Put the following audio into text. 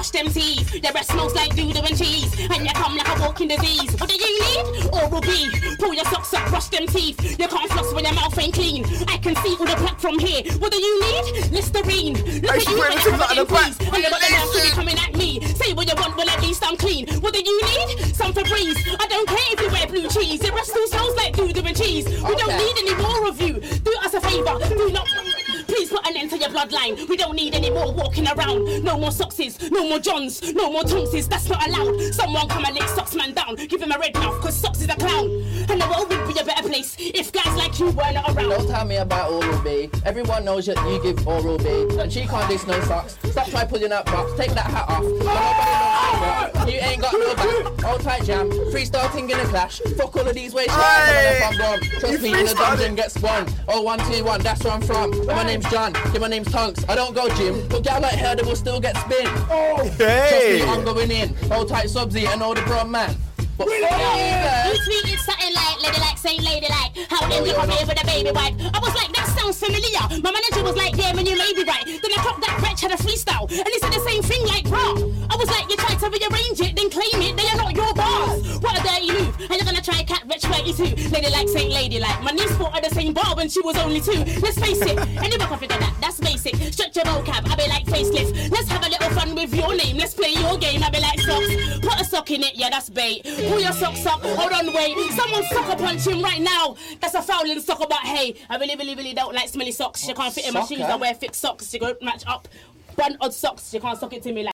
brush them teeth. Your breath smells like doodle and cheese, and you come like a walking disease. What do you need? Oral B. Pull your socks up, brush them teeth. You can't floss when your mouth ain't clean. I can see all the plaque from here. What do you need? Listerine. Look at you, but you're covered in grease, and you're not the mouth to be coming at me. Say what you want, well at least I'm clean. What do you need? Some Febreze. I don't care if you wear blue cheese. Your breath still smells like doodle and cheese. We don't need any more of you. Do us a favour. Do not. Please put an end to your bloodline. We don't need any more walking around. No more sockses, no more Johns, no more Tonks. That's not allowed. Someone come and lick Socks man down. Give him a red mouth, cause Socks is a clown. And the world would be a better place if guys like you weren't around. Don't tell me about Oral B. Everyone knows that you give Oral B. And she can't diss no socks. Stop trying pulling up box. Take that hat off. You ain't got no back. Old tight jam. Freestyle thing in a clash. Fuck all of these ways. Trust me, in the dungeon get spun. 0121, that's where I'm from. My name's John. Yeah, my name's Tonks. I don't go gym, but gal like her, they will still get spin. Trust me, I'm going in. Old tight Subsy and all the broad man. But you tweeted something like ladylike, saying ladylike. How them look away with a baby wipe. I was like, that sounds familiar. My manager was like, yeah, man, you may be right. Then I clocked that wretch had a freestyle, and he said the same thing like, bro. I was like, you tried to rearrange it, then claim it. They are not your bars. What a dirty move. And you're gonna try Cat Wretch 32. Ladylike, saying ladylike. My niece fought at the same bar when she was only 2. Let's face it, anyone can figure that. That's basic. Stretch your vocab. I be like facelift. Let's have a little fun with your name. Let's play your game. I be like socks. Put a sock in it. Yeah, that's bait. Pull your socks up. Hold on, wait. Someone sucker punch him right now. That's a fouling soccer, but hey, I really don't like smelly socks. You can't fit in my shoes. I wear thick socks. You go match up. One odd socks. You can't sock it to me like.